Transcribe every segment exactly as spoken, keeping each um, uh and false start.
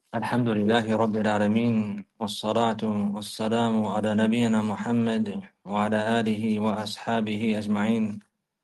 الحمد لله رب العالمين والصلاة والسلام على نبينا محمد وعلى آله وأصحابه أجمعين.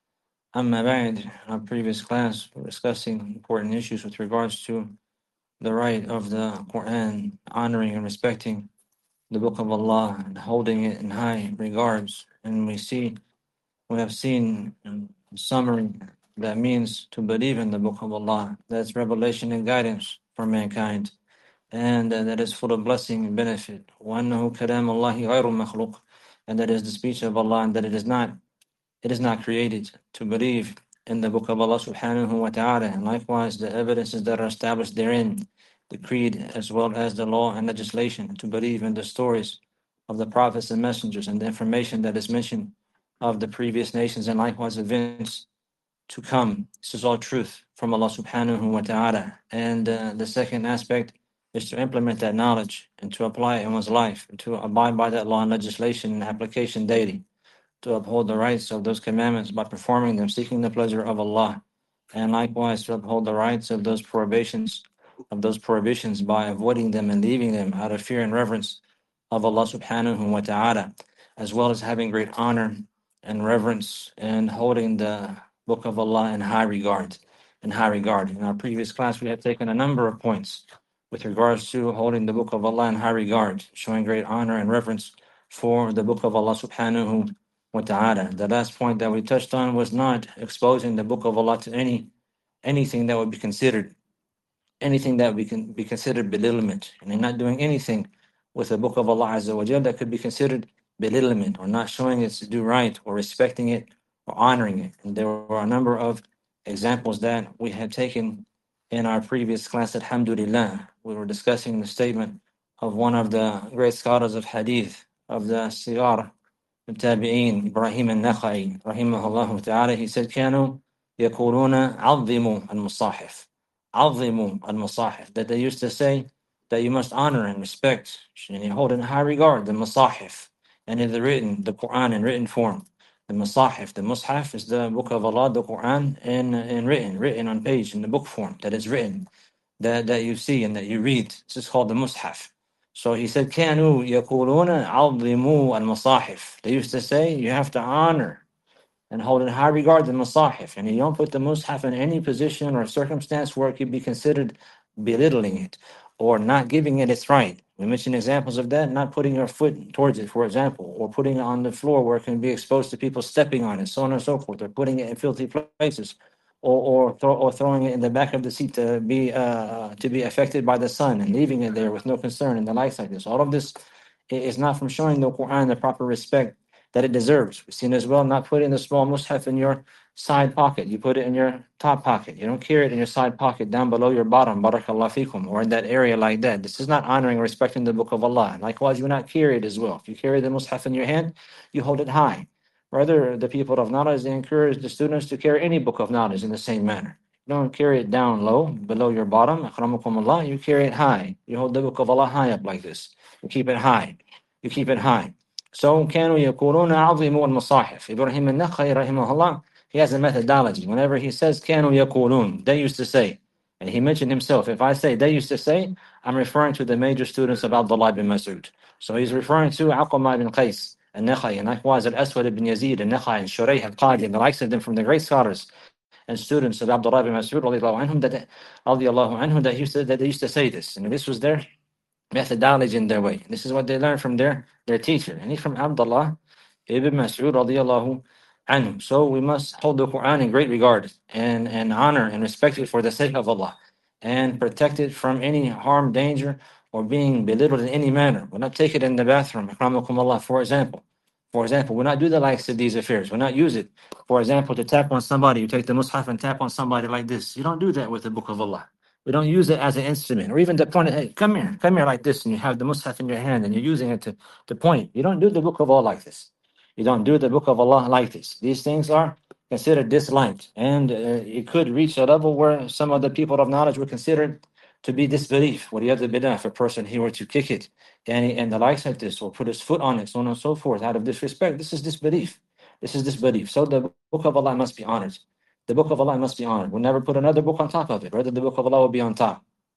Amma ba'd. In our previous class, we were discussing important issues with regards to the right of the Quran, honoring and respecting the Book of Allah and holding it in high regards. And we see, we have seen in summary that means to believe in the Book of Allah. That's revelation and guidance for mankind, and uh, that is full of blessing and benefit. وَأَنَّهُ كَلَامُ اللَّهِ غَيْرُ مَخْلُوقٍ, and that is the speech of Allah, and that it is not it is not created. To believe in the Book of Allah subhanahu wa ta'ala, and likewise the evidences that are established therein, the creed as well as the law and legislation. To believe in the stories of the prophets and messengers and the information that is mentioned of the previous nations, and likewise events to come. This is all truth from Allah subhanahu wa ta'ala. And uh, the second aspect is to implement that knowledge and to apply it in one's life, and to abide by that law and legislation and application daily, to uphold the rights of those commandments by performing them, seeking the pleasure of Allah, and likewise to uphold the rights of those prohibitions of those prohibitions by avoiding them and leaving them out of fear and reverence of Allah subhanahu wa ta'ala, as well as having great honor and reverence and holding the Book of Allah in high regard. In high regard. In our previous class, we have taken a number of points with regards to holding the Book of Allah in high regard, showing great honor and reverence for the Book of Allah subhanahu wa ta'ala. The last point that we touched on was not exposing the Book of Allah to any anything that would be considered anything that we can be considered belittlement, and in not doing anything with the Book of Allah Azza wa Jal that could be considered belittlement, or not showing its due right, or respecting it, or honoring it. And there were a number of examples that we had taken in our previous class. Alhamdulillah, we were discussing the statement of one of the great scholars of Hadith, of the Sigar, the Tabi'een, Ibrahim al-Nakhai, rahimahullah ta'ala. He said, كانوا يقولون عظموا المصاحف. عظموا المصاحف, that they used to say that you must honor and respect and you hold in high regard the Masahif, and in the written, the Quran in written form. The Masahif, the Mus'haf is the Book of Allah, the Quran in, in written, written on page, in the book form, that is written, that, that you see and that you read. This is called the Mus'haf. So he said, كانوا يقولون عظموا المصاحف. They used to say you have to honor and hold in high regard the Masahif. And you don't put the Mus'haf in any position or circumstance where it could be considered belittling it or not giving it its right. We mentioned examples of that, not putting your foot towards it, for example, or putting it on the floor where it can be exposed to people stepping on it, so on and so forth, or putting it in filthy places, or or, throw, or throwing it in the back of the seat to be uh, to be affected by the sun and leaving it there with no concern and the likes like this. All of this is not from showing the Quran the proper respect that it deserves. We've seen as well not putting the small mushaf in your side pocket. You put it in your top pocket. You don't carry it in your side pocket down below your bottom, barakallah fikum, or in that area like that. This is not honoring and respecting the Book of Allah. Likewise, you will not carry it as well. If you carry the mushaf in your hand, you hold it high. Rather, the people of knowledge, they encourage the students to carry any book of knowledge in the same manner. You don't carry it down low, below your bottom, akramakumullah, you carry it high. You hold the Book of Allah high up like this. You keep it high. You keep it high. So كانوا يقولون عظموا المصاحف. Ibrahim al-Nakhai rahimahullah, he has a methodology. Whenever he says كانوا يقولون, they used to say, and he mentioned himself, if I say they used to say, I'm referring to the major students of Abdullah bin Mas'ud. So he's referring to Aqamah bin Qais al-Nakhai, and likewise al-Aswad ibn Yazid al-Nakhai, and Shurayh al-Qadi, and the likes of them from the great scholars and students of Abdullah bin Mas'ud radiallahu anhum, that, radiallahu anhum, that, used to, that they used to say this. And this was their methodology in their way. This is what they learned from their, their teacher. And he's from Abdullah ibn Mas'ud radiallahu anhu. So we must hold the Quran in great regard and, and honor and respect it for the sake of Allah, and protect it from any harm, danger, or being belittled in any manner. We'll not take it in the bathroom, akramakumullah, for example. For example, we'll not do the likes of these affairs. We'll not use it, for example, to tap on somebody. You take the mushaf and tap on somebody like this. You don't do that with the Book of Allah. We don't use it as an instrument, or even to point it, hey, come here, come here like this, and you have the mushaf in your hand and you're using it to, to point. You don't do the Book of Allah like this. You don't do the Book of Allah like this. These things are considered disliked, and uh, it could reach a level where some of the people of knowledge would consider it to be disbelief. What do you have the bidah if a person he were to kick it and, he, and the likes like this, or put his foot on it, so on and so forth, out of disrespect? This is disbelief. This is disbelief. So the Book of Allah must be honored. The Book of Allah must be honored. We'll never put another book on top of it. Rather, the Book of Allah will be on top.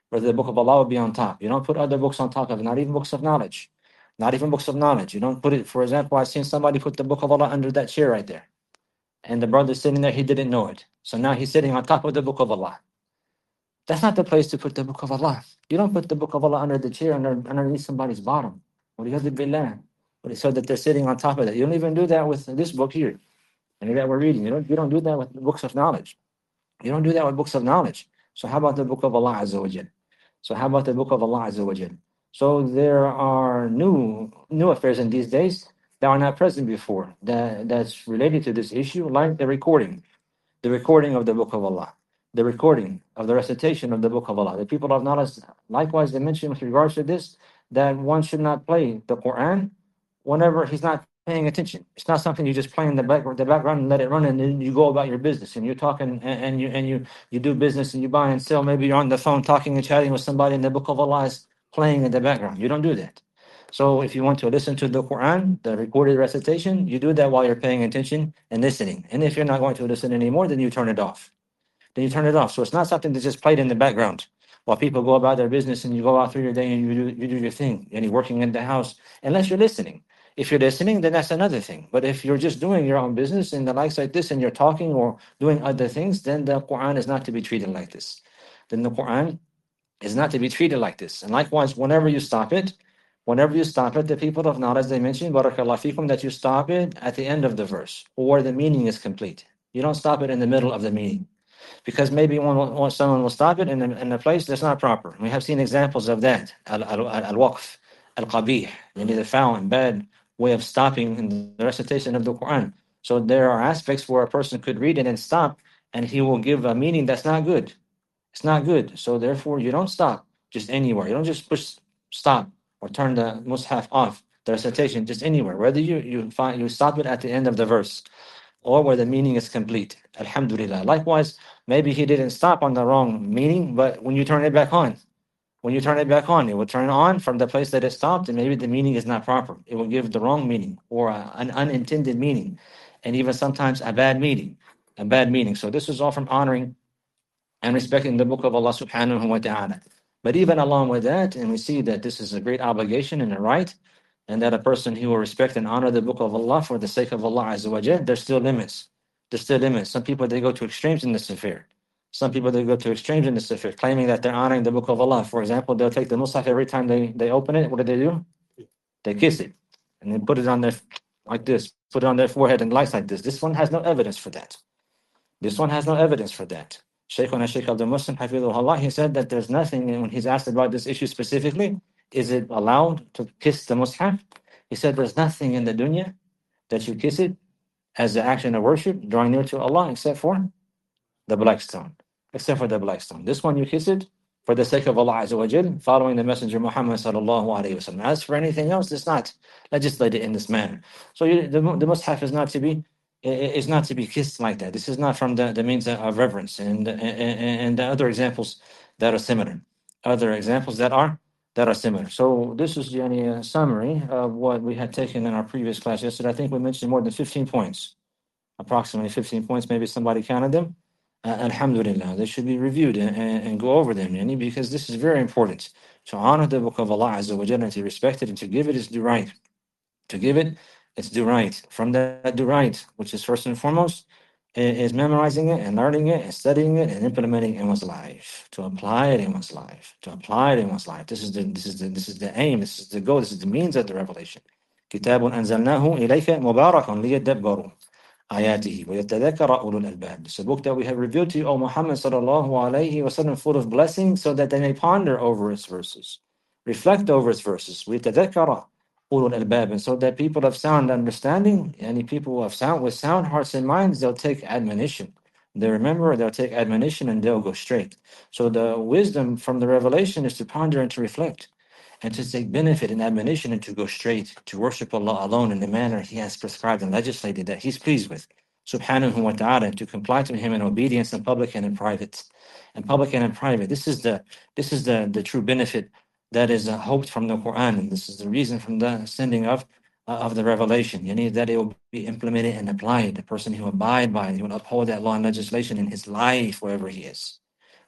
where the book of Allah will be on top. You don't put other books on top of it, not even books of knowledge. Not even books of knowledge. You don't put it, for example, I've seen somebody put the book of Allah under that chair right there. And the brother sitting there, he didn't know it. So now he's sitting on top of the book of Allah. That's not the place to put the book of Allah. You don't put the book of Allah under the chair, under, underneath somebody's bottom. Billah. So that they're sitting on top of it. You don't even do that with this book here, and that we're reading. You don't, you don't do that with books of knowledge. You don't do that with books of knowledge. So how about the book of Allah Azza wa Jal? So how about the book of Allah Azza wa Jal? So there are new new affairs in these days that are not present before, that, that's related to this issue, like the recording, the recording of the book of Allah, the recording of the recitation of the book of Allah. The people of knowledge, likewise, they mention with regards to this, that one should not play the Quran whenever he's not paying attention. It's not something you just play in the background, the background and let it run, and then you go about your business and you're talking and, and you and you you do business and you buy and sell. Maybe you're on the phone talking and chatting with somebody, and the book of Allah is playing in the background. You don't do that. So if you want to listen to the Quran, the recorded recitation, you do that while you're paying attention and listening. And if you're not going to listen anymore, then you turn it off. Then you turn it off. So it's not something that's just played in the background while people go about their business and you go out through your day and you do you do your thing and you're working in the house, unless you're listening. If you're listening, then that's another thing. But if you're just doing your own business and the likes like this, and you're talking or doing other things, then the Quran is not to be treated like this. Then the Quran is not to be treated like this. And likewise, whenever you stop it, whenever you stop it, the people of knowledge, they mention, barakallah fikum, that you stop it at the end of the verse, or the meaning is complete. You don't stop it in the middle of the meaning. Because maybe one, one, someone will stop it in a, in a place that's not proper. We have seen examples of that. Al-waqf, al-qabih, meaning the foul and bad way of stopping in the recitation of the Quran. So there are aspects where a person could read it and stop, and he will give a meaning that's not good. It's not good. So therefore, you don't stop just anywhere. You don't just push stop or turn the mushaf off, the recitation, just anywhere. Whether you, you find you stop it at the end of the verse or where the meaning is complete. Alhamdulillah. Likewise, maybe he didn't stop on the wrong meaning, but when you turn it back on, when you turn it back on, it will turn on from the place that it stopped, and maybe the meaning is not proper. It will give the wrong meaning or a, an unintended meaning, and even sometimes a bad meaning, a bad meaning. So this is all from honoring and respecting the book of Allah subhanahu wa ta'ala. But even along with that, and we see that this is a great obligation and a right, and that a person who will respect and honor the book of Allah for the sake of Allah Azza wa Jal, there's still limits. There's still limits. Some people, they go to extremes in this affair. Some people, they go to extremes in this affair, claiming that they're honoring the book of Allah. For example, they'll take the Mus'haf every time they, they open it. What do they do? They kiss it. And then put it on their, like this, put it on their forehead and lights like this. This one has no evidence for that. This one has no evidence for that. Shaykhuna Shaykh Abdul Muslim, Hafidhullah, he said that there's nothing, and when he's asked about this issue specifically, is it allowed to kiss the Mus'haf? He said there's nothing in the dunya that you kiss it as the action of worship, drawing near to Allah, except for the black stone. Except for the black stone. This one you kiss it for the sake of Allah Azza wa Jal, following the Messenger Muhammad sallallahu alayhi wa sallam. As for anything else, it's not legislated in this manner. So you, the, the Mus'haf is not to be is not to be kissed like that. This is not from the, the means of reverence, and, and and the other examples that are similar. Other examples that are that are similar. So this is yani, a summary of what we had taken in our previous class yesterday. I think we mentioned more than fifteen points, approximately fifteen points. Maybe somebody counted them. Uh, alhamdulillah, they should be reviewed and, and, and go over them, yani, because this is very important. To honor the book of Allah Azza wa Jalla, and to respect it and to give it its due right. To give it its due right. From that due right, which is first and foremost, is memorizing it and learning it and studying it and implementing it in one's life. To apply it in one's life. To apply it in one's life. This is the this is the this is the aim. This is the goal. This is the means of the revelation. كتاب أنزلناه إليك مبارك ليدبروا آياته ويتذكر أولو الألباب. It's a book that we have revealed to you, O Muhammad sallallahu alayhi wasallam, full of blessings, so that they may ponder over its verses, reflect over its verses. ويتذكر أولو الألباب, and so that people of sound understanding, any people of sound with sound hearts and minds, they'll take admonition. They remember, they'll take admonition, and they'll go straight. So the wisdom from the revelation is to ponder and to reflect, and to take benefit and admonition, and to go straight to worship Allah alone in the manner He has prescribed and legislated that He's pleased with, subhanahu wa ta'ala, and to comply to Him in obedience in public and in private. In public and in private. This is the this is the, the true benefit that is uh, hoped from the Quran, and this is the reason from the sending of uh, of the revelation. You need that it will be implemented and applied. The person who will abide by it, he will uphold that law and legislation in his life wherever he is.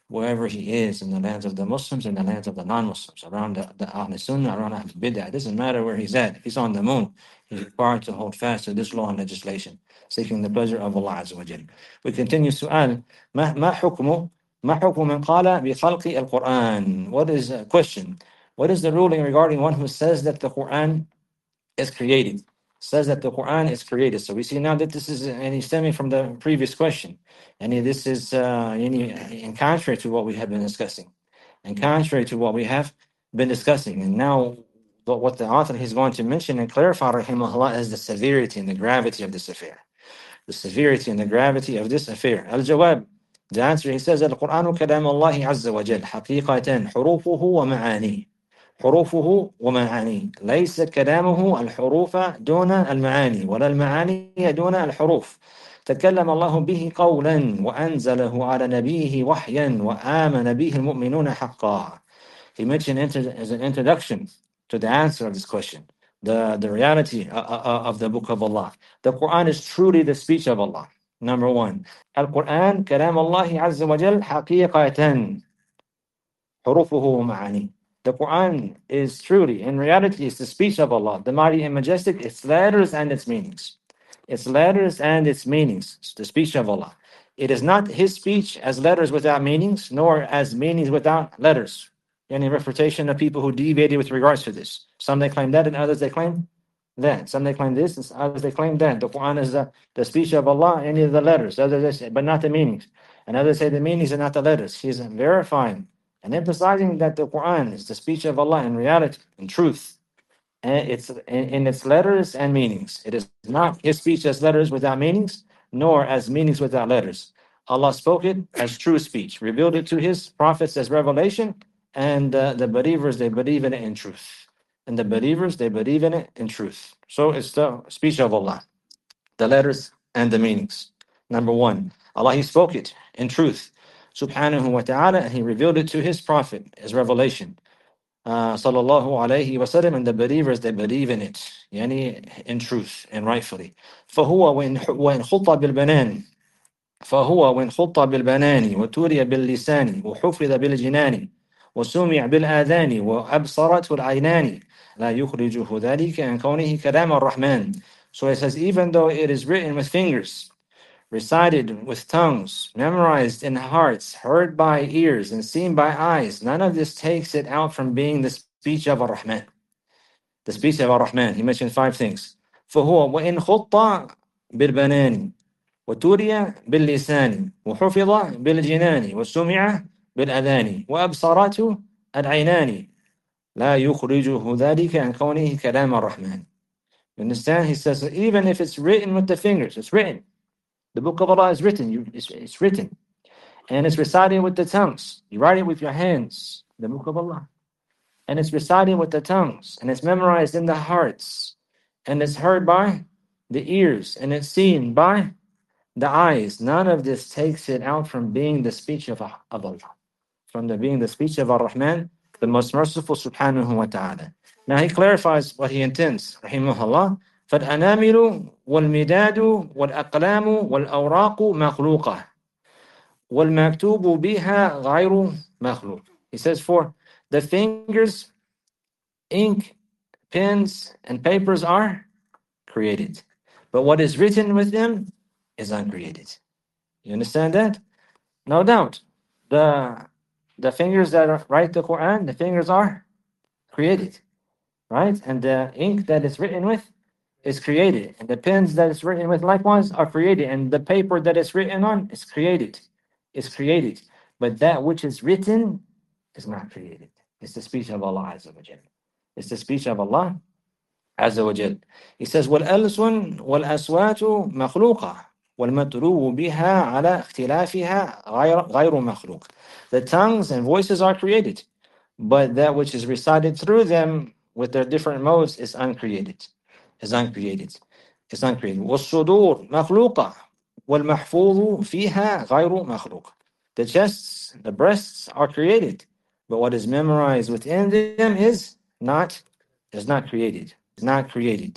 wherever he is, in the lands of the Muslims and the lands of the non-Muslims, around the, the Ahl Sunnah, around Ahl Bid'ah. It doesn't matter where he's at. If he's on the moon, he's required to hold fast to this law and legislation, seeking the pleasure of Allah Azza wa Jal. We continue سؤال ما ما حكم ما حكم من قال بخلق القرآن. What is a question? What is the ruling regarding one who says that the Quran is created? Says that the Quran is created. So we see now that this is any stemming from the previous question, and this is uh, any in contrary to what we have been discussing, and contrary to what we have been discussing. And now, but what the author is going to mention and clarify, rahimahullah, is the severity and the gravity of this affair. The severity and the gravity of this affair. Al-Jawab, the answer, he says, Al-Quran kalam Allah Azza wa Jal, haqiqatan, hurufuhu wa ma'ani. حروفه ومعانيه ليس كلامه الحروف دون المعاني ولا المعاني دون الحروف تكلم الله به قولا وأنزله على نبيه وحيا وآمن به المؤمنون حقا. He mentioned as an introduction to the answer of this question, the, the reality of the book of Allah. The Quran is truly the speech of Allah. Number one, Al-Quran كلام الله عز وجل حقيقة حروفه ومعانيه. The Quran is truly, in reality, it's the speech of Allah, the mighty and majestic, its letters and its meanings. Its letters and its meanings, it's the speech of Allah. It is not His speech as letters without meanings, nor as meanings without letters. Any refutation of people who deviated with regards to this. Some they claim that, and others they claim that. Some they claim this, and others they claim that. The Quran is the, the speech of Allah, any of the letters, others they say, but not the meanings. And others say the meanings are not the letters. He's verifying and emphasizing that the Quran is the speech of Allah in reality, in truth, and it's in, in its letters and meanings. It is not His speech as letters without meanings, nor as meanings without letters. Allah spoke it as true speech, revealed it to His prophets as revelation, and uh, the believers, they believe in it in truth. And the believers, they believe in it in truth. So it's the speech of Allah, the letters and the meanings. Number one, Allah, He spoke it in truth, subhanahu wa ta'ala, and He revealed it to His prophet as revelation, uh, sallallahu alayhi wa sallam, and the believers, they believe in it, yani in truth and rightfully. فهو وإن خط بالبنان فهو وإن خط بالبنان وتوري باللسان وحفظ بالجنان وسمع بالآذان وأبصرته العينان لا يخرجه ذلك عن كونه كلام الرحمن. So it says, even though it is written with fingers, recited with tongues, memorized in hearts, heard by ears, and seen by eyes, none of this takes it out from being the speech of Ar-Rahman. The speech of Ar-Rahman. He mentioned five things. فهو وإن خط بالبنان وتوري باللسان وحفظ بالجنان وسمع بالأذان وأبصرته العينان لا يخرجه ذلك عن كونه كلام الرحمن. You understand? He says, even if it's written with the fingers, it's written. The book of Allah is written. You, it's, it's written. And it's recited with the tongues. You write it with your hands, the book of Allah. And it's recited with the tongues. And it's memorized in the hearts. And it's heard by the ears. And it's seen by the eyes. None of this takes it out from being the speech of, of Allah. From the being the speech of Ar-Rahman, the most merciful, subhanahu wa ta'ala. Now he clarifies what he intends, rahimahullah. فالأنامل والمداد والأقلام والأوراق مخلوقة والمكتوب بها غير مخلوق. He says, for the fingers, ink, pens, and papers are created, but what is written with them is uncreated. You understand that? No doubt. The the fingers that write the Quran, the fingers are created, right? And the ink that is written with is created, and the pens that it's written with likewise are created, and the paper that it's written on is created, is created. But that which is written is not created. It's the speech of Allah Azza wa Jal. It's the speech of Allah Azza wa Jal. He says, وَالْأَلْسُنْ وَالْأَسْوَاتُ مَخْلُوقَةٌ وَالْمَطْلُوبُ بِهَا عَلَى اخْتِلَافِهَا غَيْرُ مَخْلُوقٍ. The tongues and voices are created, but that which is recited through them with their different modes is uncreated. Is uncreated. It's uncreated. والصدور مخلوقة والمحفوظ فيها غير مخلوق. The chests, the breasts are created, but what is memorized within them is not is not created. Is not created.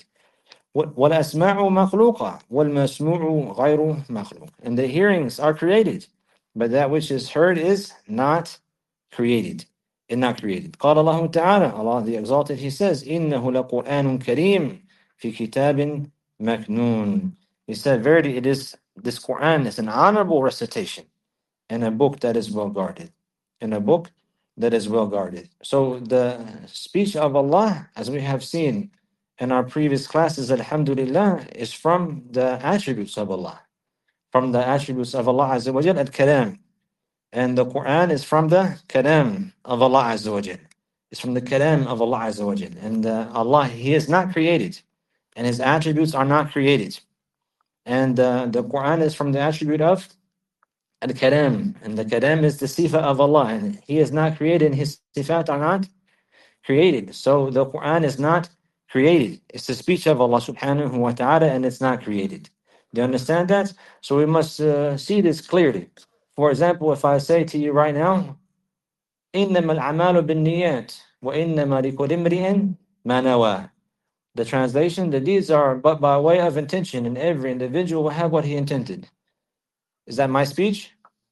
والأسماع مخلوقة والمسموع غير مخلوق. And the hearings are created, but that which is heard is not created. It's not created. قال الله تعالى, Allah the Exalted, He says, إِنَّهُ لَقُرْآنٌ كَرِيمٌ فِي كِتَابٍ مَكْنُونٍ. He said, verily it is, this Quran is an honorable recitation in a book that is well guarded. In a book that is well guarded. So the speech of Allah, as we have seen in our previous classes, alhamdulillah, is from the attributes of Allah. From the attributes of Allah Azza wa Jal, al-Kalam. And the Quran is from the Kalam of Allah Azza wa Jal. It's from the Kalam of Allah Azza wa Jal. And uh, Allah, He is not created. And His attributes are not created. And uh, the Quran is from the attribute of Al-Kalam. And the Kalam is the sifa of Allah. And He is not created, and His sifat are not created. So the Quran is not created. It's the speech of Allah subhanahu wa ta'ala, and it's not created. Do you understand that? So we must uh, see this clearly. For example, if I say to you right now, إِنَّمَا الْأَعْمَالُ بِالنِّيَّاتِ وَإِنَّمَا لِكُلِّ امْرِئٍ مَا نَوَىٰ. The translation, the deeds are but by way of intention, and every individual will have what he intended. Is that my speech?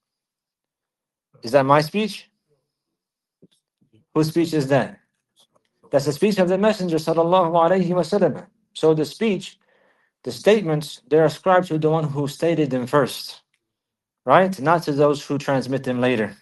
Is that my speech? Whose speech is that? That's the speech of the Messenger sallallahu alaihi wasallam. So the speech, the statements, they're ascribed to the one who stated them first, right? Not to those who transmit them later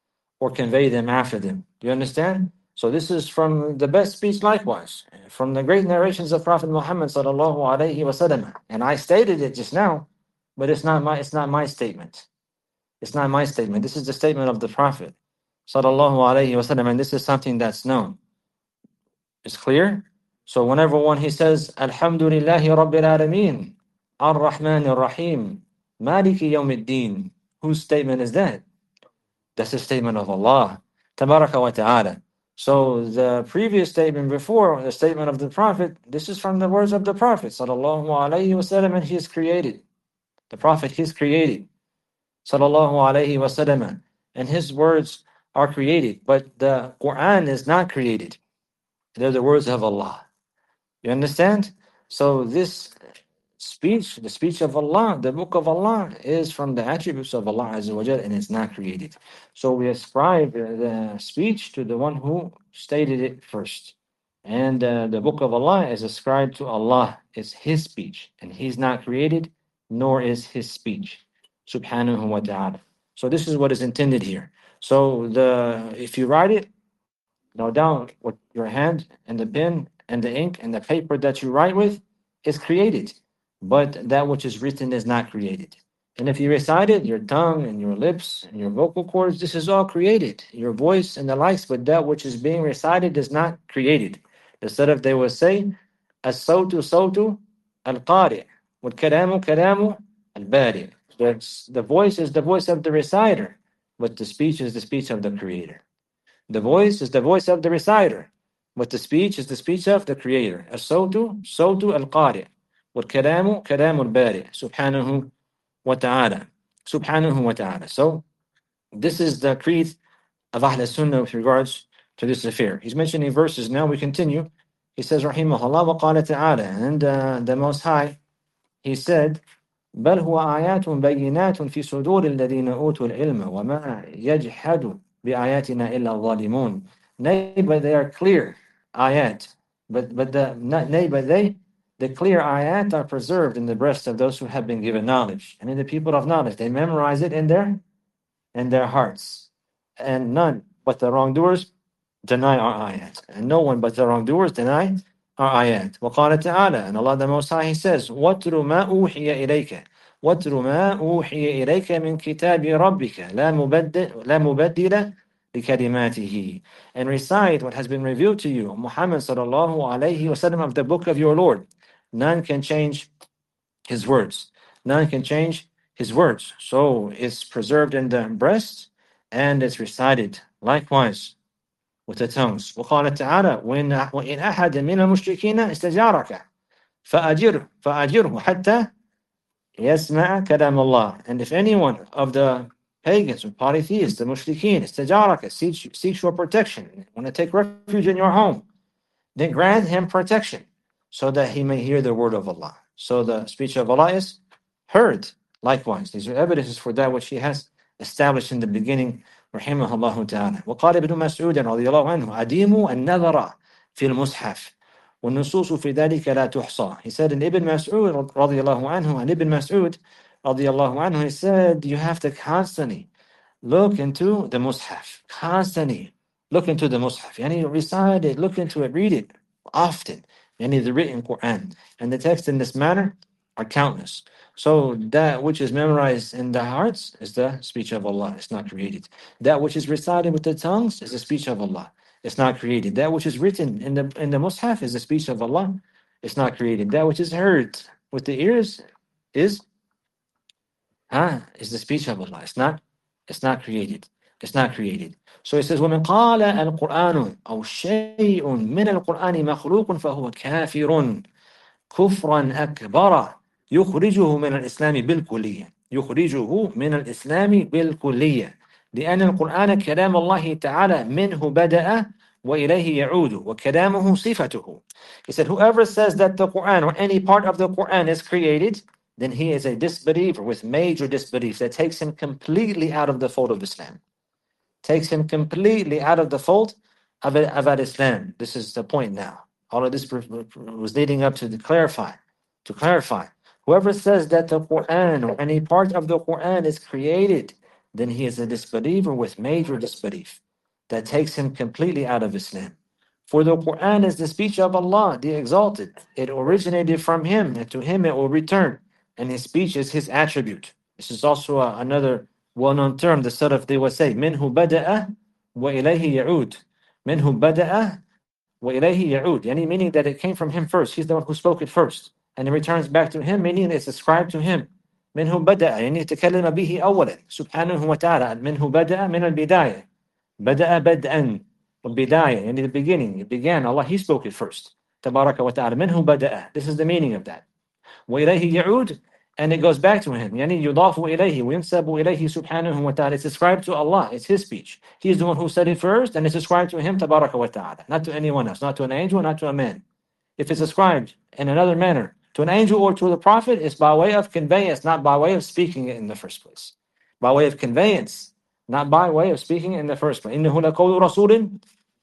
or convey them after them. Do you understand? So this is from the best speech likewise, from the great narrations of Prophet Muhammad sallallahu alaihi wasallam. And I stated it just now, but it's not my it's not my statement. It's not my statement. This is the statement of the Prophet sallallahu alaihi wasallam, and this is something that's known. It's clear? So whenever one he says, Alhamdulillahi Rabbil Alameen, Ar-Rahman Ar-Rahim, Maliki Yawmiddin. Whose statement is that? That's the statement of Allah, Tabaraka wa Ta'ala. So the previous statement before, the statement of the Prophet, this is from the words of the Prophet, sallallahu alayhi wasallam, and he is created. The Prophet, he is created, sallallahu alayhi wasallam, and his words are created, but the Quran is not created. They're the words of Allah. You understand? So this speech, the speech of Allah, the book of Allah, is from the attributes of Allah Azza wa Jal, and it's not created. So we ascribe the speech to the one who stated it first. And uh, the book of Allah is ascribed to Allah. It's His speech, and He's not created, nor is His speech. Subhanahu wa ta'ala. So this is what is intended here. So the if you write it, no doubt with your hand and the pen and the ink and the paper that you write with is created, but that which is written is not created. And if you recite it, your tongue and your lips and your vocal cords, this is all created, your voice and the likes, but that which is being recited is not created. Instead of, they will say, as-sawtu sawtu al-qari' wal-kalamu kalamu al-bari'. The voice is the voice of the reciter, but the speech is the speech of the creator. The voice is the voice of the reciter, but the speech is the speech of the creator. As-sawtu sawtu al-qari', wal-kalamu kalamu al-bari', subhanahu wa ta'ala. Subhanahu wa ta'ala. So this is the creed of Ahl Sunnah with regards to this affair. He's mentioning verses now. We continue. He says, Rahimahullah wa qala ta'ala, and uh, the Most High, He said, بل هو آيات بينات في صدور الذين أوتوا العلم وما يجحد بآياتنا إلا الظالمون. Nay, but they are clear ayat. But but the not, nay, but they the clear ayat are preserved in the breasts of those who have been given knowledge. And in the people of knowledge, they memorize it in their in their hearts. And none but the wrongdoers deny our ayat. And no one but the wrongdoers deny our ayat. وقال تعالى, and Allah the Most High, He says, وَاتْلُ مَا أُوحِيَ إِلَيْكَ وَاتْلُ مَا أُوحِيَ إِلَيْكَ مِنْ كِتَابِ رَبِّكَ لَا مُبَدِّلَ لَا مُبَدِّلَ لِكَلِمَاتِهِ. And recite what has been revealed to you, Muhammad sallallahu alayhi wasallam, of the book of your Lord. None can change His words. None can change His words. So it's preserved in the breast and it's recited likewise with the tongues. وقال تعالى وإن وإن أحد من المشركين استجارك فأجره فأجره حتى يسمع كلام الله. And if anyone of the pagans or polytheists, the mushrikeen, استجارك, seeks, seeks your protection, want to take refuge in your home, then grant him protection so that he may hear the word of Allah. So the speech of Allah is heard likewise. These are evidences for that which He has established in the beginning, رحمه الله تعالى. وقال ابن مسعود رضي الله عنه أديموا النظر في المصحف والنصوص في ذلك لا تحصى. He said in Ibn Mas'ud رضي الله عنه, and Ibn Mas'ud رضي الله عنه, he said you have to constantly look into the Mus'haf. Constantly look into the Mus'haf. Yani recite it, look into it, read it often. Yani the written Quran. And the texts in this manner are countless. So that which is memorized in the hearts is the speech of Allah. It's not created. That which is recited with the tongues is the speech of Allah. It's not created. That which is written in the in the Mus'haf is the speech of Allah. It's not created. That which is heard with the ears is huh, is the speech of Allah. It's not it's not created. It's not created. So it says, وَمَنْ قَالَ الْقُرْآنُ أَوْ شَيْءٌ مِنَ الْقُرْآنِ مَخْلُوقٌ فَهُوَ كَافِرٌ كفرا أكبر يخرجه من الإسلام بالكلية يخرجه من الإسلام بالكلية لأن القرآن كلام الله تعالى منه بدأ وإليه يعود وكلامه صفته. He said whoever says that the Quran or any part of the Quran is created, then he is a disbeliever with major disbelief that takes him completely out of the fold of Islam. Takes him completely out of the fold of, of Islam. This is the point now. All of this was leading up to the clarify, to clarify. Whoever says that the Quran or any part of the Quran is created, then he is a disbeliever with major disbelief that takes him completely out of Islam. For the Quran is the speech of Allah, the Exalted. It originated from Him, and to Him it will return. And His speech is His attribute. This is also a, another well-known term. The Salaf, they will say, مِنْهُ بَدَأَ وَإِلَيْهِ يَعُودُ. مِنْهُ بَدَأَ وَإِلَيْهِ يَعُودُ. Yani meaning that it came from Him first. He's the one who spoke it first. And it returns back to Him, meaning it's ascribed to Him. مِنْهُ بَدَأَ يعني تكلم به أولا سبحانه وتعالى. مِنْهُ بَدَأَ من البداية. بدأ بدءا. Bidayah, in the beginning, it began. Allah, He spoke it first. Tabaraka wa ta'ala. Minhu bada'a. This is the meaning of that. Wa ilayhi ya'ud, and it goes back to Him. Yani yudafu ilayhi, wa yunsabu ilayhi subhanahu wa ta'ala. It's ascribed to Allah. It's His speech. He's the one who said it first, and it's ascribed to Him, Tabaraka wa ta'ala. Not to anyone else, not to an angel, not to a man. If it's ascribed in another manner to an angel or to the prophet, it's by way of conveyance, not by way of speaking it in the first place. By way of conveyance, not by way of speaking it in the first place. إِنَّهُ لَقَوْلُ رَسُولٍ.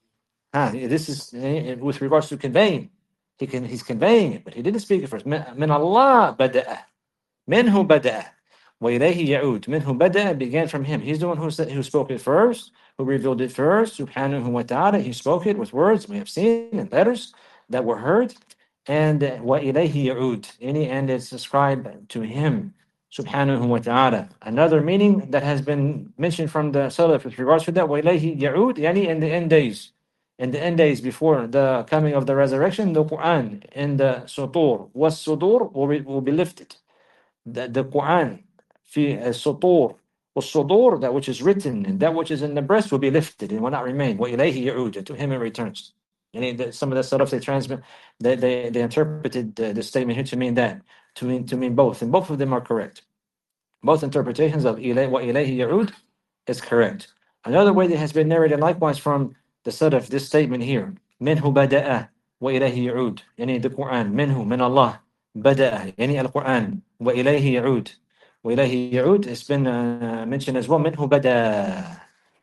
Ah, this is uh, with regards to conveying. He can, he's conveying it, but he didn't speak it first. Min Allah bada'a. Minhu bada'a. Wa ilayhi ya'ud. Minhu bada'a began from Him. He's the one who said, who spoke it first, who revealed it first. Subhanahu wa ta'ala. He spoke it with words we have seen and letters that were heard. And wa ilayhi ya'ud. Any and it's ascribed to Him. Subhanahu wa ta'ala. Another meaning that has been mentioned from the Salaf with regards to that. Wa ilayhi ya'ud. Yani in the end days. In the end days before the coming of the resurrection, the Quran in the sutur was sudur will be, will be lifted. The, the Quran, fi sutur was sudur, that which is written and that which is in the breast will be lifted and will not remain. Wa ilayhi ya'ud, to Him it returns. And some of the stuff they transmit, they they, they interpreted the, the statement here to mean that, to mean to mean both, and both of them are correct. Both interpretations of ilay, wa ilayhi ya'ud is correct. Another way that has been narrated likewise from the Salaf, this statement here, منه بدأ وإليه يعود, يعني the Quran, منه, من Allah, بدأ, يعني القرآن, وإليه يعود, وإليه يعود, it's been uh, mentioned as well, منه بدأ.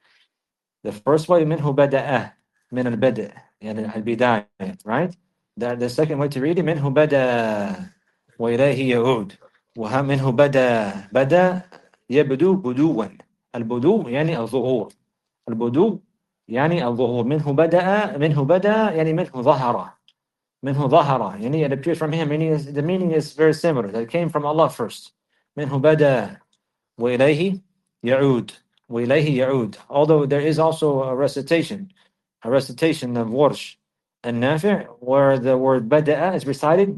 The first way, منه بدأ, من البدء, يعني البداية, right? The, the second way to read it, منه بدأ وإليه يعود, وها منه بدأ, بدأ يبدو بدوا. البدو يعني الظهور. البدو يعني الظهور. منه بدأ منه بدأ يعني منه ظهر. منه ظهر يعني it appears from Him. Meaning is, the meaning is very similar. That came from Allah first. منه بدأ وإليه يعود. وإليه يعود. Although there is also a recitation, a recitation of Warsh and Nafi' where the word بدأ is recited.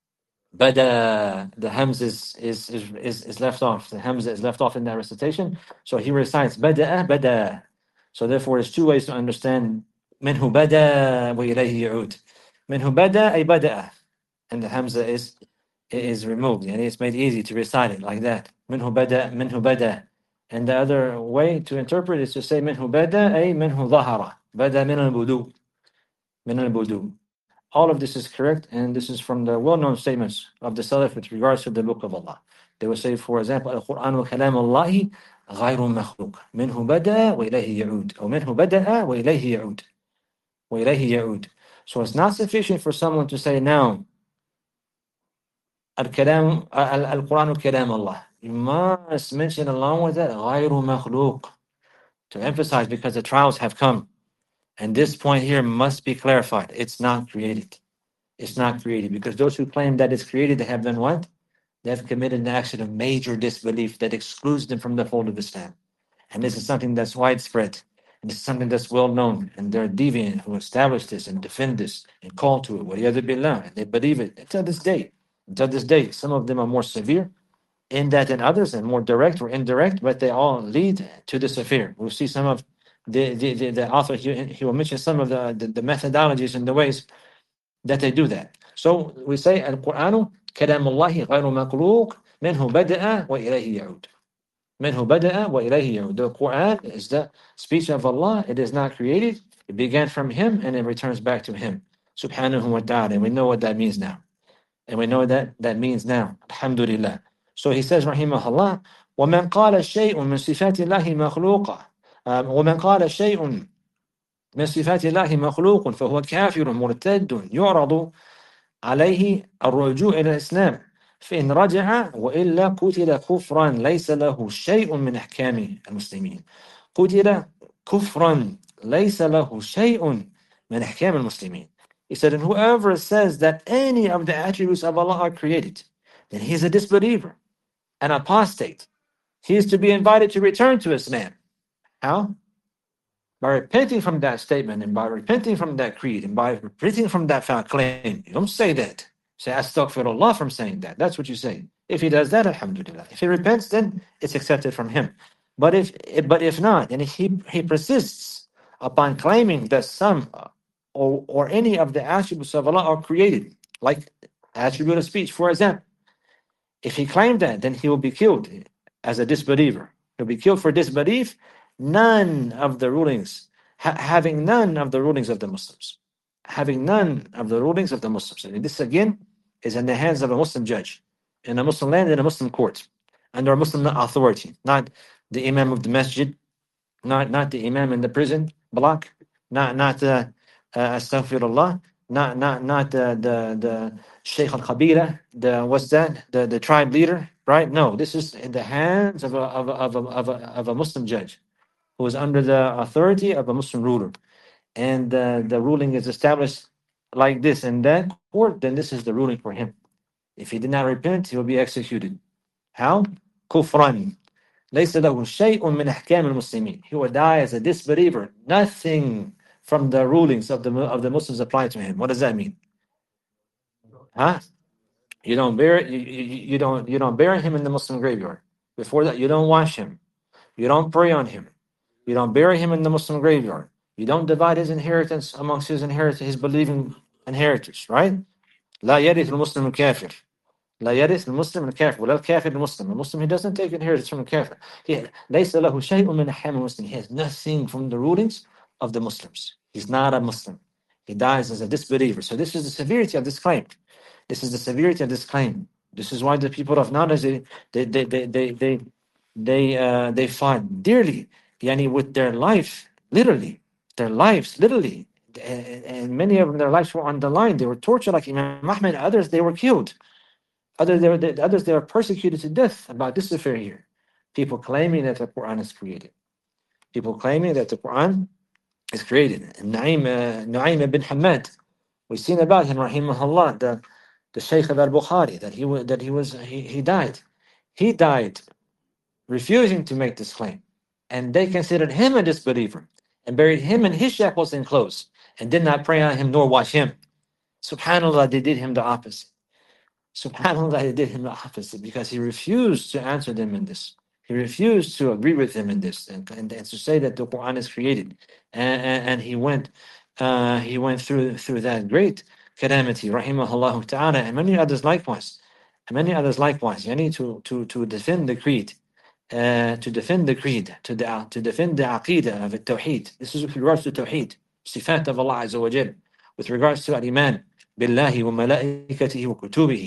Bada, the Hamza is, is, is, is left off. The Hamza is left off in that recitation. So he recites Bada'a, Bada. So therefore, there's two ways to understand Minhu Bada wa ilayhi ya'ud. Minhu Bada ay Bada'a. And the Hamza is is removed. And it's made easy to recite it like that. Minhu Bada, Minhu Bada. And the other way to interpret is to say Minhu Bada ay Minhu Zahara. Bada min al-budu. Min al-budu. All of this is correct, and this is from the well-known statements of the Salaf with regards to the Book of Allah. They will say, for example, Al-Quran wa kalam Allahi غير مخلوق منه بدأ وإليه يعود أو منه بدأ وإليه يعود وإليه يعود. So it's not sufficient for someone to say now الكلام القرآن كلام الله. You must mention along with that غير مخلوق to emphasize, because the trials have come. And this point here must be clarified. It's not created. It's not created, because those who claim that it's created, they have done what? They have committed an action of major disbelief that excludes them from the fold of Islam. And this is something that's widespread. And this is something that's well known. And there are deviants who establish this and defend this and call to it. وَلِيَذُ بِاللَّهِ. And they believe it until this day. Until this day. Some of them are more severe in that than others, and more direct or indirect, but they all lead to this affair. We'll see some of the the, the, the author, he, he will mention some of the, the, the methodologies and the ways that they do that. So we say Al-Qur'anu كلام الله غير مخلوق منه بدأ وإليه يعود. منه بدأ وإليه يعود. The Quran is the speech of Allah. It is not created. It began from Him and it returns back to Him. Subhanahu wa ta'ala. And we know what that means now. And we know that that means now. Alhamdulillah. So he says, rahimahullah, وَمَنْ قَالَ الشَّيْءٌ مِنْ صِفَاتِ اللَّهِ مَخْلُوقًا وَمَنْ قَالَ الشَّيْءٌ مِنْ صِفَاتِ اللَّهِ مَخْلُوقٌ فَهُوَ كَافِرٌ مُرْتَدٌ يُعْرَضُ عليه الرجوع إلى الإسلام فإن رجع وإلا قتل كفرا ليس له شيء من أحكام المسلمين. قتل كفرا ليس له شيء من أحكام المسلمين. He said, and whoever says that any of the attributes of Allah are created, then he is a disbeliever, an apostate. He is to be invited to return to Islam. How? By repenting from that statement, and by repenting from that creed, and by repenting from that foul claim. You don't say that. Say astaghfirullah from saying that. That's what you say. If he does that, alhamdulillah. If he repents, then it's accepted from him. But if but if not, and if he, he persists upon claiming that some or, or any of the attributes of Allah are created, like attribute of speech, for example, if he claimed that, then he will be killed as a disbeliever. He'll be killed for disbelief, none of the rulings, ha- having none of the rulings of the Muslims. Having none of the rulings of the Muslims. And this again is in the hands of a Muslim judge, in a Muslim land, in a Muslim court, under a Muslim authority, not the Imam of the masjid, not, not the Imam in the prison block, not not uh, uh, astaghfirullah, not not not the the the Sheikh al-Qabila, the what's that? The the tribe leader, right? No, this is in the hands of a of a, of a, of a, of a Muslim judge who is under the authority of a Muslim ruler, and uh, the ruling is established like this in that court. Then this is the ruling for him. If he did not repent, he will be executed. How? Kufran. ليس له شيء من أحكام المسلمين. He will die as a disbeliever. Nothing from the rulings of the of the Muslims apply to him. What does that mean? Huh? You don't bury you, you, you don't you don't bury him in the Muslim graveyard. Before that, you don't wash him. You don't pray on him. You don't bury him in the Muslim graveyard. You don't divide his inheritance amongst his inheritors, his believing inheritors, right? لا يرث المسلم الكافر. لا يرث المسلم الكافر ولا الكافر المسلم. A Muslim, he doesn't take inheritance from a kafir. He ليس له شيء من أحكام المسلم. He has nothing from the rulings of the Muslims. He's not a Muslim. He dies as a disbeliever. So this is the severity of this claim. This is the severity of this claim. This is why the people of knowledge, they they they they they they, they, uh, they fought dearly, yani with their life, literally, their lives, literally, and, and many of them, their lives were on the line. They were tortured like Imam Ahmed. Others, they were killed. Others they, were, they, others, they were persecuted to death about this affair here. People claiming that the Quran is created. People claiming that the Quran is created. Naim, uh, Nu'aym ibn Hamad, we've seen about him, rahimahullah, the the Shaykh of al-Bukhari, that he was that he was he, he died. He died refusing to make this claim. And they considered him a disbeliever and buried him in his shackles and clothes and did not pray on him nor wash him. SubhanAllah, they did him the opposite. SubhanAllah, they did him the opposite because he refused to answer them in this. He refused to agree with them in this and, and, and to say that the Quran is created. And, and, and he went uh, he went through through that great calamity, rahimahullah ta'ala, and many others likewise. And many others likewise. You need to, to, to defend the creed. Uh, to defend the creed, to, the, to defend the aqidah of Tawheed. This is with regards to Tawheed, sifat of Allah Azza wa Jal. With regards to Al-Iman, billahi wa malaikatihi wa kutubihi.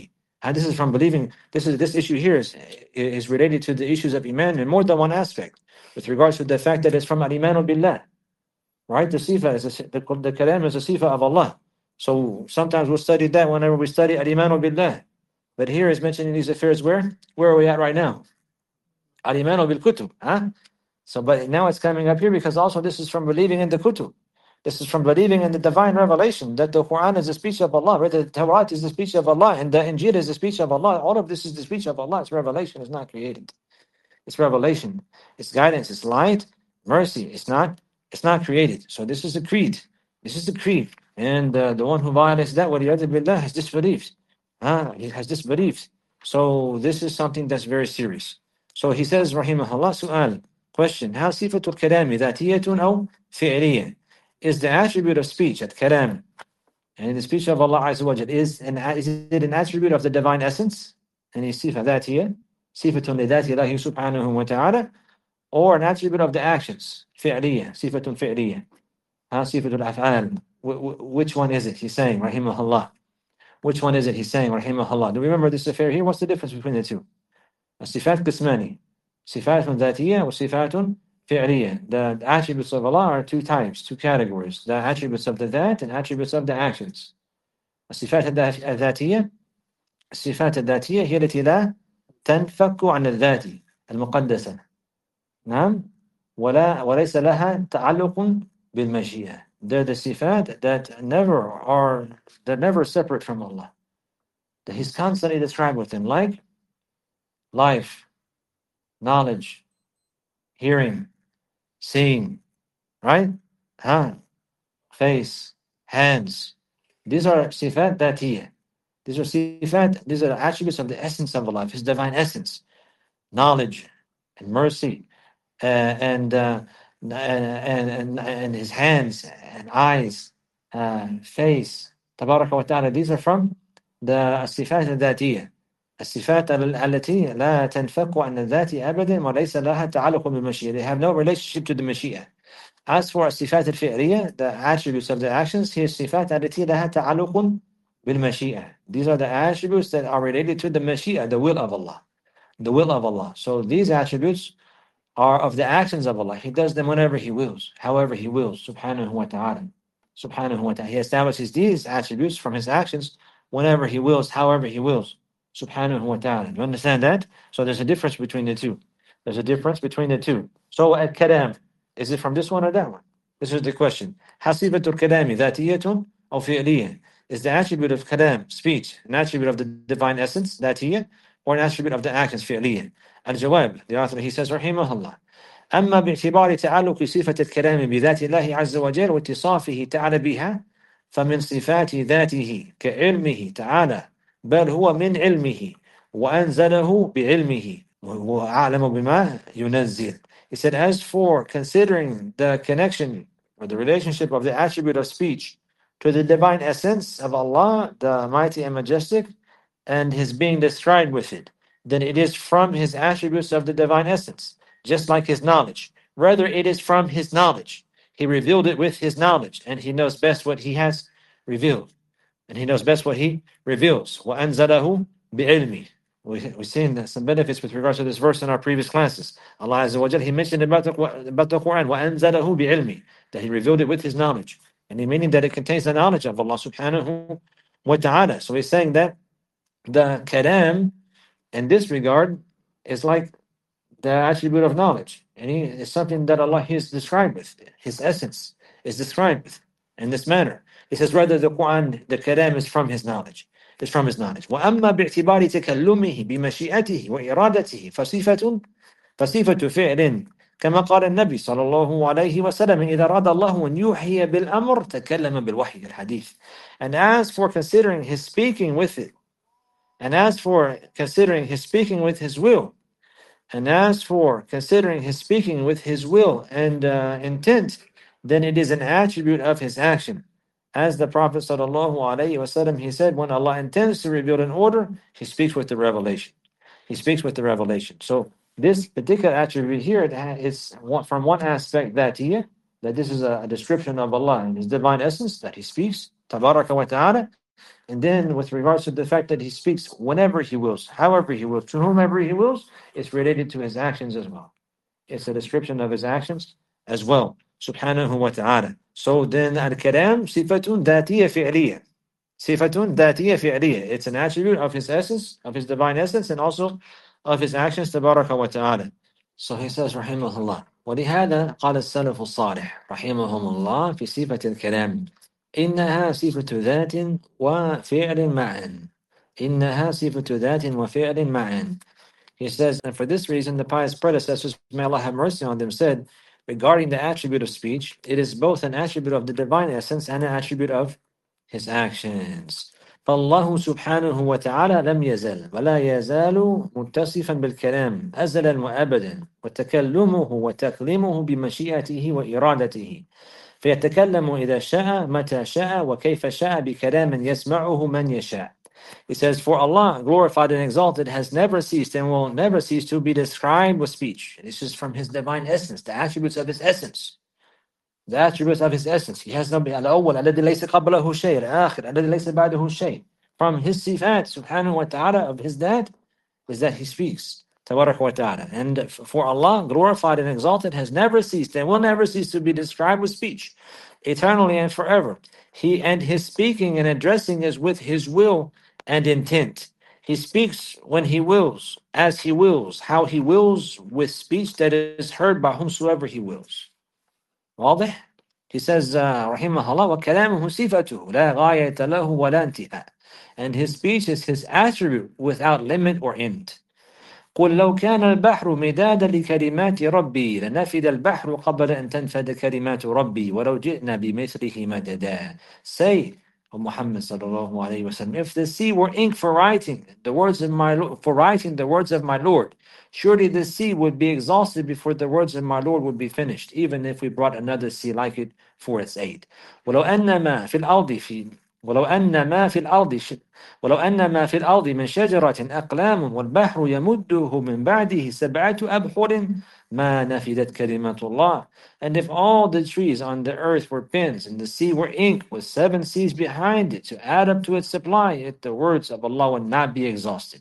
And this is from believing. This is this issue here is is related to the issues of iman in more than one aspect, with regards to the fact that it's from al-iman billah, right? The sifa is a, the the kalam is a sifa of Allah. So sometimes we'll study that whenever we study al-iman billah. But here is mentioning these affairs where where are we at right now? Al-iman bil kutub, huh? So, but now it's coming up here because also this is from believing in the kutub. This is from believing in the divine revelation, that the Quran is the speech of Allah, right? The Tawrat is the speech of Allah, and the Injil is the speech of Allah. All of this is the speech of Allah. It's revelation. It's not created. It's revelation. It's guidance. It's light, mercy. It's not. It's not created. So this is a creed. This is the creed, and uh, the one who violates that, waliyadu billah, has disbelieved. Ah, he has disbelieved. So this is something that's very serious. So he says, rahimahullah, su'al, question: How sifatul kalami dhatiyatun aw fi'liyah? Is the attribute of speech at kalam, and the speech of Allah Azza wa Jal, is an is it an attribute of the divine essence? And is sifa dhatiyah, sifatun li dhati Allah subhanahu wa ta'ala, or an attribute of the actions, fi'liyah, sifatun fi'liyah, ha sifatul af'al? Which one is it? He's saying, rahimahullah. Which one is it? He's saying, rahimahullah. Do you remember this affair here? What's the difference between the two? Sifat qismani, sifatun dhatiyah wa sifatun fi'liyah. The attributes of Allah are two types, two categories: the attributes of the dhat and attributes of the actions. الصفات الذاتية الصفات الذاتية هي التي لا تنفك عن الذات المقدسة، نعم، ولا وليس لها تعلق بالمشيئة. They're the sifat that never are that never separate from Allah, that He's constantly described with them, like life, knowledge, hearing, seeing, right? Huh? Face, hands. These are sifat dhatiyah. These are sifat, these are attributes of the essence of Allah, His divine essence. Knowledge and mercy, uh, and, uh, and, and, and His hands and eyes, uh, face, tabaraka wa ta'ala. These are from the sifat al-dhatiyah. الصفات التي لا تنفك عن الذات أبدا وليس لها تعلق بالمشيئة. They have no relationship to the مشيئة. As for الصفات الفعلية, the attributes of the actions, هي الصفات التي لها تعلق بالمشيئة. These are the attributes that are related to the مشيئة, the will of Allah. The will of Allah. So these attributes are of the actions of Allah. He does them whenever He wills, however He wills, subhanahu wa ta'ala. Subhanahu wa ta'ala. He establishes these attributes from His actions whenever He wills, however He wills, subhanahu wa ta'ala. You understand that? So there's a difference between the two. There's a difference between the two. So at kalam, is it from this one or that one? This is the question. Hasibatul kalami dhatiyatun aw fi'liyah? Is the attribute of kalam, speech, an attribute of the divine essence, dhatiyah, or an attribute of the actions, fi'liyah? Al-jawab, the author, he says, rahimahullah, أما باعتبار تعلق صفة الكلام بذات الله عز وجل واتصافه تعالى بها فمن صفات ذاته كعلمه تعالى بل هو من علمه وأنزله بعلمه وأعلم بما ينزل. He said, as for considering the connection or the relationship of the attribute of speech to the divine essence of Allah, the mighty and majestic, and His being described with it, then it is from His attributes of the divine essence, just like His knowledge. Rather, it is from His knowledge. He revealed it with His knowledge, and He knows best what He has revealed. And He knows best what He reveals. وَأَنزَلَهُ بِعِلْمِهِ. We've seen some benefits with regards to this verse in our previous classes. Allah Azza wa Jal, He mentioned about the, about the Quran, وَأَنزَلَهُ بِعِلْمِهِ, that He revealed it with His knowledge. And He meaning that it contains the knowledge of Allah subhanahu wa ta'ala. So He's saying that the kalam, in this regard, is like the attribute of knowledge. And he is something that Allah is described with. His essence is described with in this manner. He says, rather the Quran, the kalam is from His knowledge. It's from His knowledge. وَأَمَّا بِاعْتِبَارِ تَكَلُّمِهِ بِمَشِيئَتِهِ وَإِرَادَتِهِ فَصِفَةٌ فَصِفَةُ فِعْلٍ كما قال النبي صلى الله عليه وسلم إذا أراد الله أن يوحي بالأمر تكلم بالوحي, الحديث. And as for considering His speaking with it, and as for considering His speaking with His will, and as for considering His speaking with His will and uh, intent, then it is an attribute of His action. As the Prophet sallallahu alaihi wasallam, he said, when Allah intends to reveal an order, He speaks with the revelation. He speaks with the revelation. So this particular attribute here is from one aspect that here, that this is a description of Allah and His divine essence, that He speaks, tabaraka wa ta'ala, And then with regards to the fact that he speaks whenever he wills, however he wills, to whomever he wills, it's related to his actions as well. It's a description of his actions as well. Subhanahu wa ta'ala. So then al-kalam sifatun dhatiyya fi'liyya. Sifatun dhatiyya fi'liyya. It's an attribute of his essence, of his divine essence, and also of his actions, tabaraka wa ta'ala. So he says, rahimahullah. ولهذا قال السلف الصالح رحمهم الله في صفة الكلام إنها صفة ذات وفعل معا إنها صفة ذات وفعل معا. He says, and for this reason, the pious predecessors, may Allah have mercy on them, said regarding the attribute of speech, it is both an attribute of the divine essence and an attribute of his actions. فالله سبحانه وتعالى لم يزل ولا يزال متصفا بالكلام أزلا وأبدا وتكلمه وتكليمه بمشيئته وإرادته فيتكلم إذا شاء متى شاء وكيف شاء بكلام يسمعه من يشاء. He says, for Allah, glorified and exalted, has never ceased and will never cease to be described with speech. This is from his divine essence, the attributes of his essence. The attributes of his essence. He has no al-awwal, الذي ليس قبله شيء, الآخر, الذي ليس بعده شيء. From his sifat, subhanahu wa ta'ala, of his that, is that he speaks. Tabarak wa ta'ala. And for Allah, glorified and exalted, has never ceased and will never cease to be described with speech, eternally and forever. He and his speaking and addressing is with his will and intent. He speaks when he wills, as he wills, how he wills, with speech that is heard by whomsoever he wills. واضح? He says, uh, رحمه الله, وكلامه صفته لا غاية له ولا انتهاء. And his speech is his attribute without limit or end. قل لو كان البحر مدادا لكلمات ربي لنفد البحر قبل أن تنفد كلمات ربي ولو جئنا بمثله مددا. Say, O Muhammad sallallahu alayhi wa sallam, if the sea were ink for writing the words of my Lord, for writing the words of my Lord, surely the sea would be exhausted before the words of my Lord would be finished, even if we brought another sea like it for its aid. ولو أن ما في الأرض في ولو أن ما في الأرض ولو أن ما في الأرض من شجرة أقلام والبحر يمده من بعده سبعة أبحر ما نفدت كلمات الله. And if all the trees on the earth were pens and the sea were ink with seven seas behind it to add up to its supply, it, the words of Allah would not be exhausted.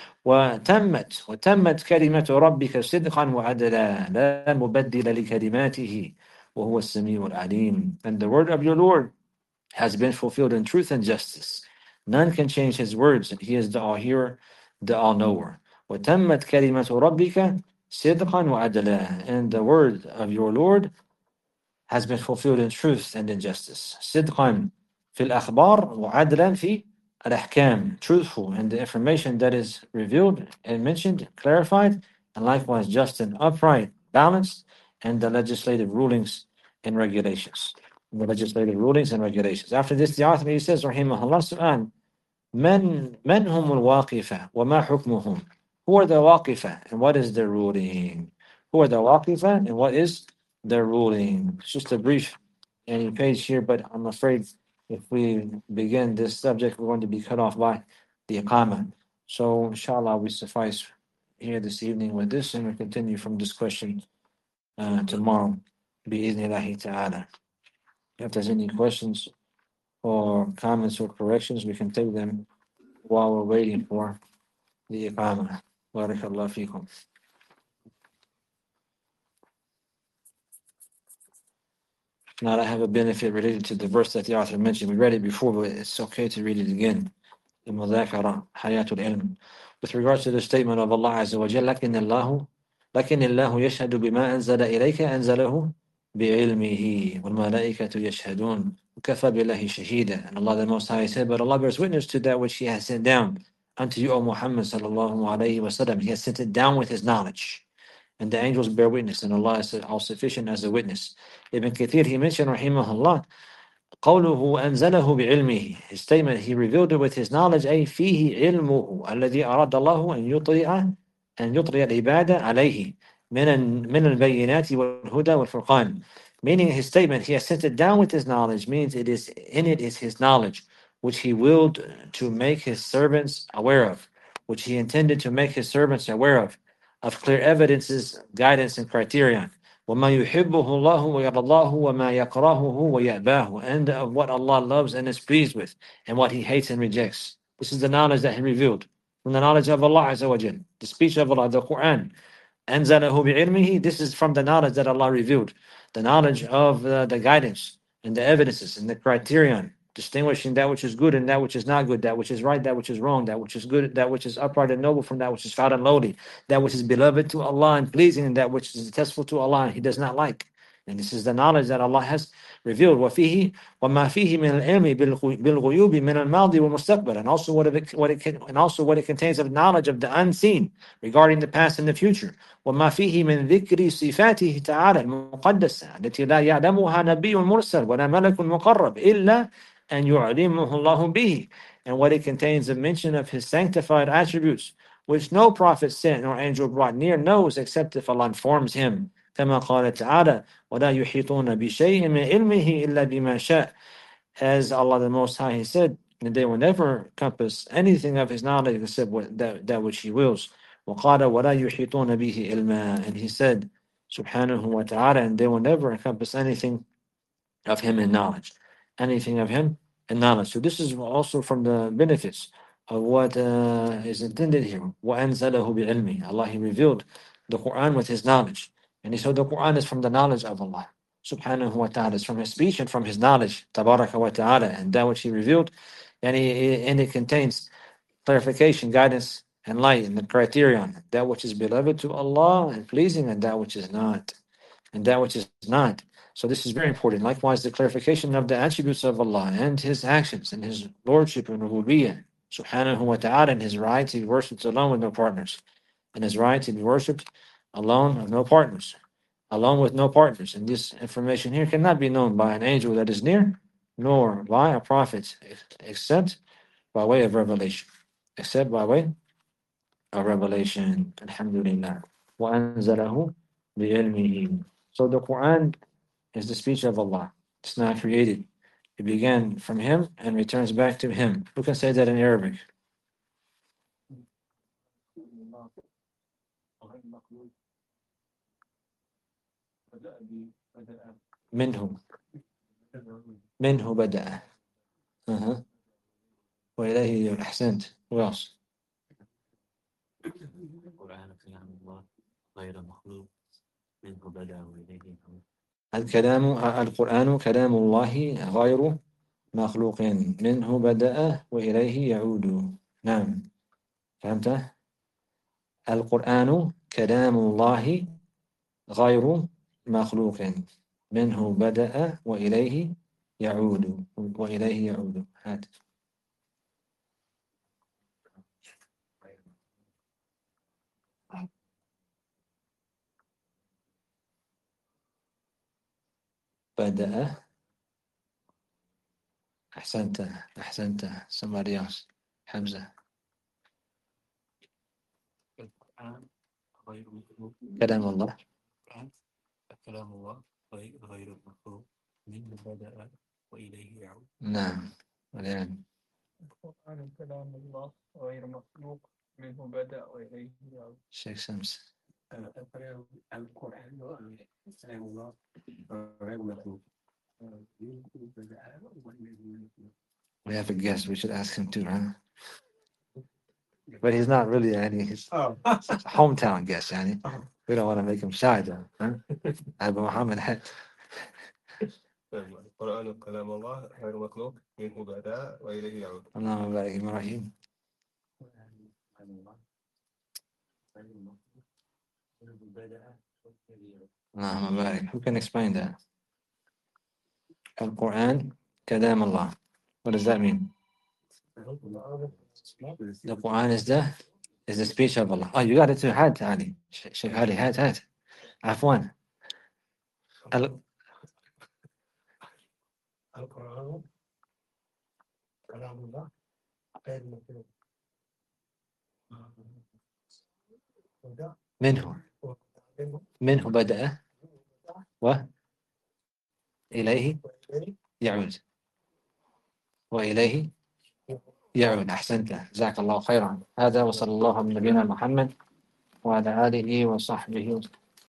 وتمت وتمت كلمة ربك صدقا وعدلا لا مبدل لكلماته وهو السميع العليم. And the word of your Lord has been fulfilled in truth and justice. None can change his words, and he is the all-hearer, the all-knower. وَتَمَّتْ كَلِمَةُ رَبِّكَ صِدْقًا وَعَدْلًا. And the word of your Lord has been fulfilled in truth and in justice. صِدْقًا فِي الْأَخْبَارِ وَعَدْلًا فِي الْأَحْكَامِ. Truthful, and the information that is revealed and mentioned, clarified, and likewise just and upright, balanced, and the legislative rulings and regulations. The legislative rulings and regulations. After this, the author, he says, Rahimahullah, Su'an, من من هم الواقفة وما حكمهم? Who are the waqifa and what is their ruling? Who are the waqifa and what is their ruling? It's just a brief any page here, but I'm afraid if we begin this subject, we're going to be cut off by the iqamah. So, inshallah, we suffice here this evening with this, and we continue from this question uh, tomorrow. Bi-idhnillahi ta'ala. If there's any questions or comments or corrections, we can take them while we're waiting for the iqamah. Barakallah fikum. Now, I have a benefit related to the verse that the author mentioned. We read it before, but it's okay to read it again. المذاكرة حياة العلم. With regards to the statement of Allah Azza wa Jalla, لكن الله لكن الله يشهد بما أنزل إليك أنزله بعلمه والملائكة يشهدون وكفى بالله شهيدا. And Allah the Most High said, but Allah bears witness to that which He has sent down unto you, O Muhammad sallallahu alayhi wa sallam. He has sent it down with His knowledge. And the angels bear witness, and Allah is all sufficient as a witness. Ibn Kathir, he mentioned, rahimahullah, قوله أنزله بعلمه. His statement, he revealed it with his knowledge, أي فيه علمه الذي أراد الله أن يطرئ أن يطرئ العبادة عليه من من البينات والهدى والفرقان. Meaning his statement, he has sent it down with his knowledge, means it is in it is his knowledge, which he willed to make his servants aware of, which he intended to make his servants aware of, of clear evidences, guidance, and criterion, وَمَا يُحِبُّهُ اللَّهُ وَيَرْضَاهُ وَمَا يَكْرَهُهُ وَيَأْبَاهُ, and of what Allah loves and is pleased with, and what He hates and rejects. This is the knowledge that He revealed from the knowledge of Allah Azza wa Jal, the speech of Allah, the Quran. أنزله بعلمه, this is from the knowledge that Allah revealed, the knowledge of uh, the guidance and the evidences and the criterion, distinguishing that which is good and that which is not good, that which is right, that which is wrong, that which is good, that which is upright and noble from that which is foul and lowly, that which is beloved to Allah and pleasing, and that which is detestable to Allah and He does not like. And this is the knowledge that Allah has revealed. وَفِيهِ وَمَا فِيهِ مِنَ الْعِلْمِ بِالْغُيُوبِ مِنَ الْمَاضِي وَالْمُسْتَقْبَلِ, and also what it, what it can, and also what it contains of knowledge of the unseen regarding the past and the future. وما فيه من ذكر صفاته تعالى المقدسة التي لا يعلمها نبي مرسل ولا ملك مقرب إلا أن يعلمه الله به, and what it contains of mention of His sanctified attributes, which no prophet sent nor angel brought near knows except if Allah informs him. كما قال تعالى ولا يحيطون بشيء من علمه إلا بما شاء, as Allah the Most High He said, and they will never compass anything of His knowledge except what, that, that which He wills. وقال ولا يحيطون به علما, and He said subhanahu wa ta'ala, and they will never encompass anything of Him in knowledge, anything of Him in knowledge. So this is also from the benefits of what uh, is intended here. وَأَنزَلَهُ بِعِلْمِهِ, Allah He revealed the Quran with His knowledge, and He said the Quran is from the knowledge of Allah subhanahu wa ta'ala, is from His speech and from His knowledge tabaraka wa ta'ala, and that which He revealed, and, he, and it contains clarification, guidance, and light, and the criterion, that which is beloved to Allah and pleasing, and that which is not, and that which is not. So this is very important. Likewise, the clarification of the attributes of Allah and His actions and His lordship and rububiyyah, subhanahu wa ta'ala, and His right to be worshipped alone with no partners, and His right to be worshipped alone with no partners, alone with no partners. And this information here cannot be known by an angel that is near, nor by a prophet, except by way of revelation, except by way of revelation. Alhamdulillah. وَأَنزَلَهُ بِعِلْمِهِ. So the Quran is the speech of Allah. It's not created. It began from Him and returns back to Him. Who can say that in Arabic? منه منه بدأ. Uh-huh. وإليه أحسنت. Who else? القرآن كلام الله غير مخلوق منه بدأ وإليه يعود. الكلام القرآن كلام الله غير مخلوق منه بدأ وإليه يعود. نعم، فهمت؟ القرآن كلام الله غير مخلوق منه بدأ وإليه يعود وإليه يعود. هات. بدأ. أحسنت أحسنت. somebody else. حمزة. كلام الله كلام الله غير مخلوق منه بدأ وإليه يعود. نعم. والآن القرآن كلام الله غير مخلوق منه بدأ وإليه يعود. شيخ شمس. القرآن كلام الله غير مخلوق. We have a guest. We should ask him too, huh? But he's not really any. He's oh. a hometown guest, yani. We don't want to make him shy, though. Huh? Abu Muhammad had. القرآن كلام الله غير مخلوق منه بدأ وإليه يعود. اللهم بارك إبراهيم. اللهم بارك. Who can explain that? Al-Quran كلام الله. What does that mean? The Quran is the is the speech of Allah. Oh, you got it too. هات علي. Sheikh Ali, هات هات. عفوا. القرآن كلام الله غير مخلوق منه منه بدأ وإليه يعود وإليه يعود. أحسنت، جزاك الله خيرا. هذا وصلى الله على نبينا محمد وعلى آله وصحبه وسلم.